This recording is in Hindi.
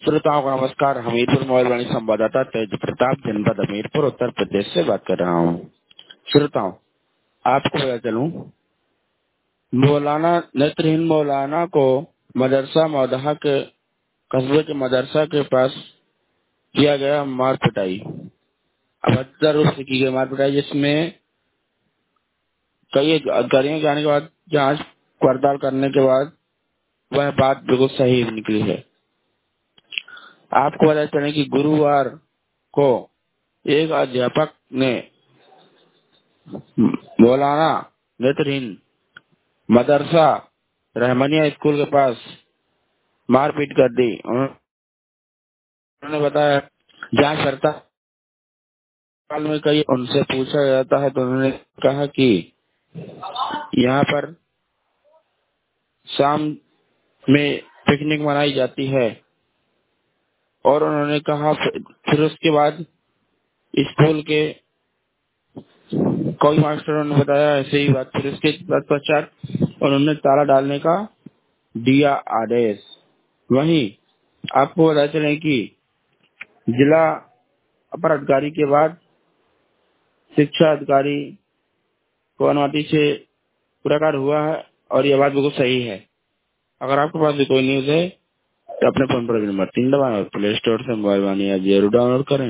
श्रोताओं को नमस्कार। हमीरपुर मोबाइल वाणी संवाददाता तेज प्रताप, जनपद हमीरपुर, उत्तर प्रदेश से बात कर रहा हूँ। श्रोताओं, आपको बता चलूं, मौलाना नेत्रहीन मौलाना को मदरसा मौदहा के कस्बे के मदरसा के पास किया गया मार पिटाई। अभद्र रूप से की गई मार पिटाई, जिसमें कई अधिकारियों के आने के बाद जांच पड़ताल करने के बाद वह बात बिल्कुल सही निकली है। आपको पता चले कि गुरुवार को एक अध्यापक ने मौलाना नेत्रहीन मदरसा रहमानिया स्कूल के पास मारपीट कर दी। उन्होंने बताया जांच पड़ताल में कई उनसे पूछा जाता है तो उन्होंने कहा कि यहाँ पर शाम में पिकनिक मनाई जाती है, और उन्होंने कहा फिर उसके बाद स्कूल के कई मास्टरों ने बताया ऐसे ही बात। फिर उसके पश्चात उन्होंने ताला डालने का दिया आदेश। वहीं आपको बता चले कि जिला अपर अधिकारी के बाद शिक्षा अधिकारी को अनुमति से पुरस्कार हुआ है, और यह बात बिल्कुल सही है। अगर आपके पास भी कोई न्यूज है तो अपने फोन पर नंबर 3 दबाएं और प्ले स्टोर से मोबाइल वाणी ऐप जरूर डाउनलोड करें।